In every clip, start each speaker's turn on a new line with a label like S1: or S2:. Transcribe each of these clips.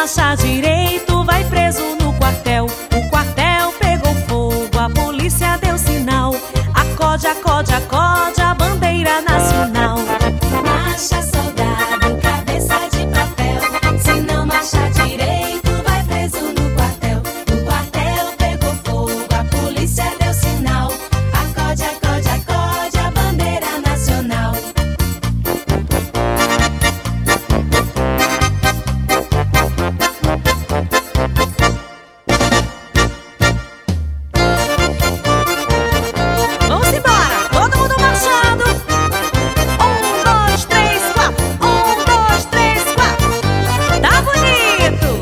S1: marchar direito, vai preso no quartel. O quartel pegou fogo, a polícia deu sinal. Acode, acode, acode, a bandeira nacional.
S2: Marcha, soldado, cabeça de papel. Se não marchar direito, vai preso no quartel. O quartel pegou fogo, a polícia deu sinal. Acode, acode, acode, a bandeira nacional.
S1: Vamos embora, todo mundo marchando. 1, 2, 3, 4. 1, 2, 3, 4. Tá bonito.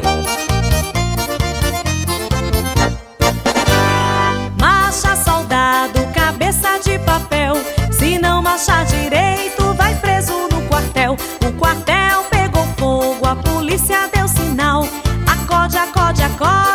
S1: Marcha, soldado, cabeça de papel. Se não marchar direito, vai preso no quartel. O quartel pegou fogo, a polícia deu sinal. Acode, acode, acode.